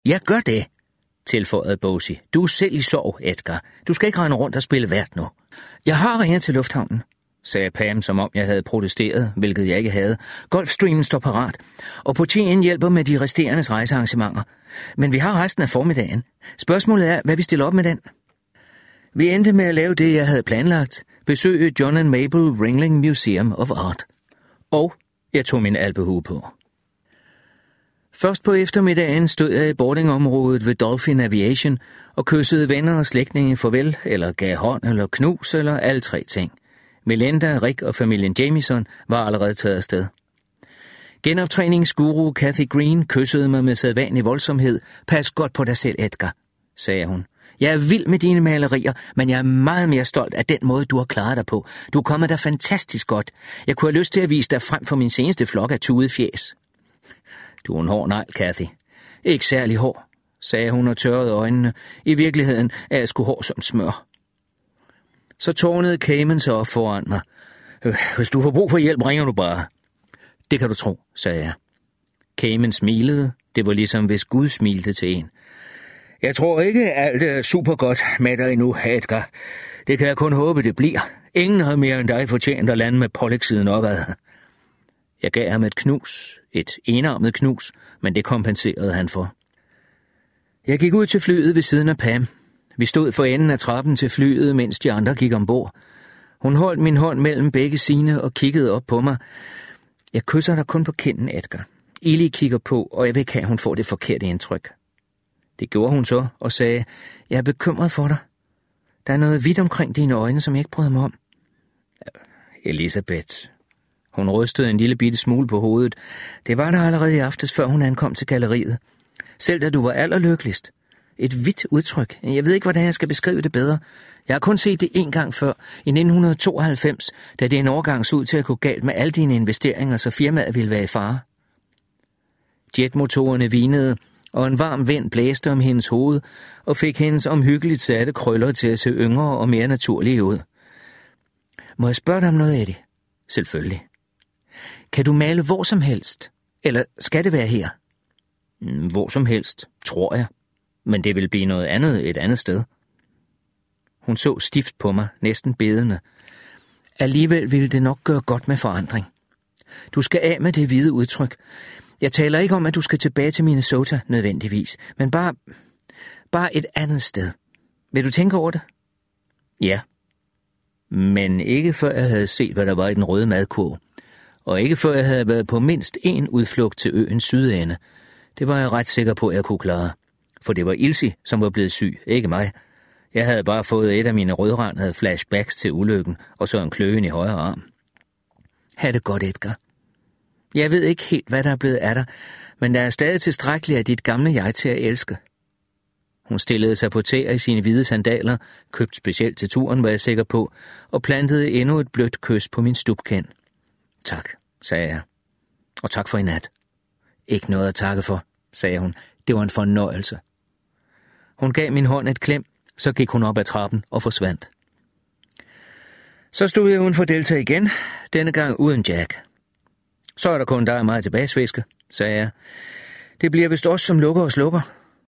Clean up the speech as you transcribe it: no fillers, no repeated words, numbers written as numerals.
Ja, gør det, tilføjede Bosie. Du er selv i sorg, Edgar. Du skal ikke rende rundt og spille vært nu. Jeg har ringet til lufthavnen, sagde Pam, som om jeg havde protesteret, hvilket jeg ikke havde. Gulfstreamen står parat, og politien hjælper med de resterende rejsearrangementer. Men vi har resten af formiddagen. Spørgsmålet er, hvad vi stiller op med den. Vi endte med at lave det, jeg havde planlagt. Besøge John and Mabel Ringling Museum of Art. Og jeg tog min alpehue på. Først på eftermiddagen stod jeg i boardingområdet ved Dolphin Aviation og kyssede venner og slægtninge farvel, eller gav hånd eller knus, eller alle tre ting. Melinda, Rick og familien Jamieson var allerede taget afsted. Genoptræningsguru Kathy Green kyssede mig med sædvanlig voldsomhed. Pas godt på dig selv, Edgar, sagde hun. Jeg er vild med dine malerier, men jeg er meget mere stolt af den måde, du har klaret dig på. Du er kommet dig fantastisk godt. Jeg kunne have lyst til at vise dig frem for min seneste flok af tudede fjes. Du er en hård negl, Kathy. Ikke særlig hård, sagde hun og tørrede øjnene. I virkeligheden er jeg sgu hård som smør. Så tårnede Cayman sig op foran mig. Hvis du får brug for hjælp, ringer du bare. Det kan du tro, sagde jeg. Cayman smilede. Det var ligesom hvis Gud smilte til en. Jeg tror ikke, alt er super godt med dig endnu, Edgar. Det kan jeg kun håbe, det bliver. Ingen har mere end dig fortjent at lande med pålægssiden opad. Jeg gav ham et knus, et enarmet knus, men det kompenserede han for. Jeg gik ud til flyet ved siden af Pam. Vi stod for enden af trappen til flyet, mens de andre gik ombord. Hun holdt min hånd mellem begge sine og kiggede op på mig. Jeg kysser dig kun på kinden, Edgar. Eli kigger på, og jeg vil ikke have, hun får det forkerte indtryk. Det gjorde hun så og sagde, jeg er bekymret for dig. Der er noget hvidt omkring dine øjne, som jeg ikke bryder mig om. Elisabeth. Hun rystede en lille bitte smule på hovedet. Det var der allerede i aftes, før hun ankom til galleriet. Selv da du var allerlykkeligst. Et hvidt udtryk. Jeg ved ikke, hvordan jeg skal beskrive det bedre. Jeg har kun set det en gang før, i 1992, da det en årgang så ud til at gå galt med alle dine investeringer, så firmaet ville være i fare. Jetmotorerne hvinede, og en varm vind blæste om hendes hoved og fik hendes omhyggeligt satte krøller til at se yngre og mere naturlige ud. Må jeg spørge dig om noget, Eddie? Selvfølgelig. Kan du male hvor som helst? Eller skal det være her? Hvor som helst, tror jeg. Men det vil blive noget andet et andet sted. Hun så stift på mig, næsten bedende. Alligevel ville det nok gøre godt med forandring. Du skal af med det hvide udtryk. Jeg taler ikke om, at du skal tilbage til Minnesota nødvendigvis, men bare et andet sted. Vil du tænke over det? Ja. Men ikke før jeg havde set, hvad der var i den røde madkurv. Og ikke før jeg havde været på mindst en udflugt til øens sydende. Det var jeg ret sikker på, at jeg kunne klare. For det var Ilse, som var blevet syg, ikke mig. Jeg havde bare fået et af mine rødrandede flashbacks til ulykken, og så en kløen i højre arm. Ha' det godt, Edgar. Jeg ved ikke helt, hvad der er blevet af dig, men der er stadig tilstrækkeligt af dit gamle jeg til at elske. Hun stillede sig på tæer i sine hvide sandaler, købt specielt til turen, var jeg sikker på, og plantede endnu et blødt kys på min stubkend. Tak, sagde jeg. Og tak for i nat. Ikke noget at takke for, sagde hun. Det var en fornøjelse. Hun gav min hånd et klem, så gik hun op ad trappen og forsvandt. Så stod jeg uden for Delta igen, denne gang uden Jack. Så er der kun dig og mig tilbage, sviske, sagde jeg. Det bliver vist også som lukker og slukker.